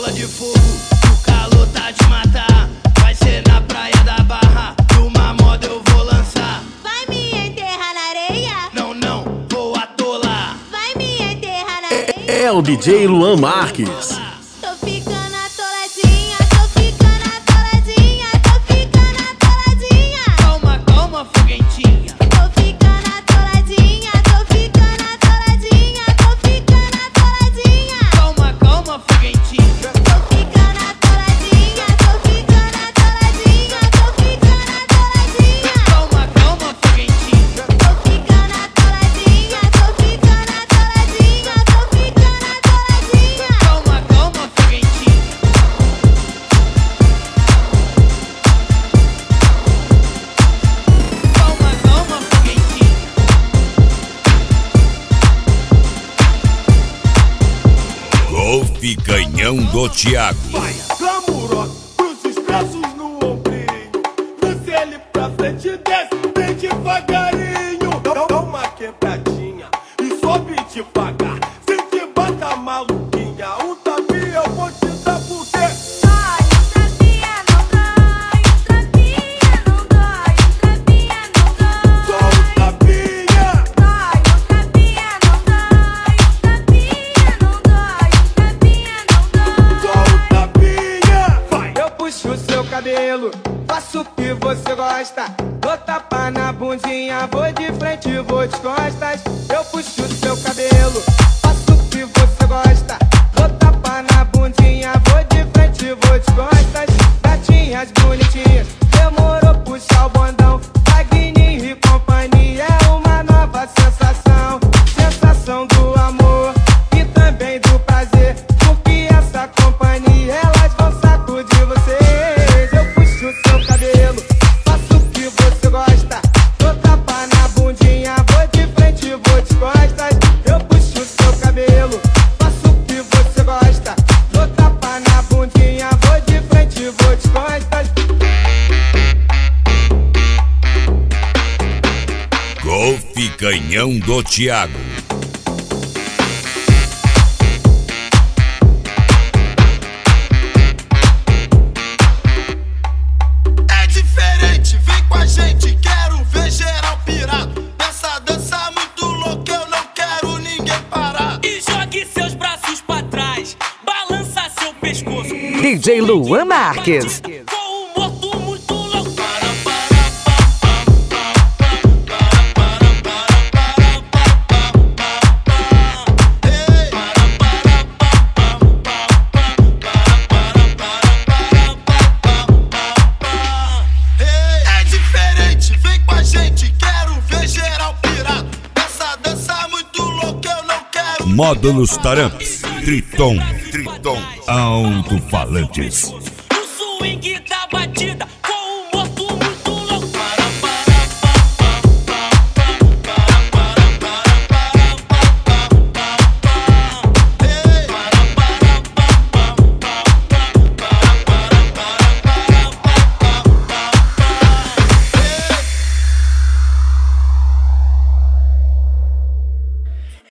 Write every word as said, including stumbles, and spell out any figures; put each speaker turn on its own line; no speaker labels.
bola de fogo, o calor tá de matar. Vai ser na praia da Barra, numa moda eu vou lançar.
Vai me enterrar na areia?
Não, não, vou atolar.
Vai me enterrar na areia?
É, é o D J Luan Marques.
Tô ficando atoladinha, tô ficando atoladinha, tô ficando atoladinha.
Calma, calma, foguentinha.
Tô ficando atoladinha, tô ficando atoladinha, tô ficando atoladinha.
Calma, calma, foguentinha.
Tô ficando atoladinha, tô ficando atoladinha, tô ficando atoladinha.
Calma, calma, foguentinha.
Tô ficando atoladinha, tô ficando atoladinha, tô ficando atoladinha.
Calma, calma, foguentinha. Calma, calma, foguentinha.
Golfe Canhão do Thiago.
Glamurosa, cruzes braços no ombrinho. Você ali pra frente, desce bem devagarinho. Dá, dá uma quebradinha e sobe devagar. Se te bata maluquinha, um tapinha eu vou te dar porque
Ai, um trapinha não dói, um trapinha não dói, um trapinha não dói.
só um tapinha.
Dói, um trapinha não dói, um trapinha não dói, um trapinha não dói.
Só um tapinha. Vai.
Eu puxo o seu cabelo, faço o que você gosta. Dou tapa na bundinha, vou de frente, vou de costas. Eu puxo o seu cabelo, faço o que você gosta. Dou tapa na bundinha, vou de frente, vou de costas. Gatinhas bonitinhas, demorou puxar o bondão. Wagner e companhia é uma nova sensação. Sensação do amor e também do prazer. Porque essa companhia, elas vão sacudir vocês. Eu puxo o seu cabelo, faço o que você gosta. Dou tapa na bundinha, vou de frente, vou de costas. Eu puxo o seu cabelo, faço o que você gosta. Dou tapa na bundinha, vou de frente, vou de costas.
Golfe Canhão do Thiago.
É diferente, vem com a gente, quero ver geral pirado. Nessa dança muito louca, eu não quero ninguém parar.
E jogue seus braços pra trás, balança seu pescoço.
D J Luan Marques.
Com o morto muito louco.
É diferente, vem com a gente, quero ver geral pirado. Nessa dança muito louca, eu não quero.
Módulos Taramps. Triton. Triton. Alto-falantes.
O swing da batida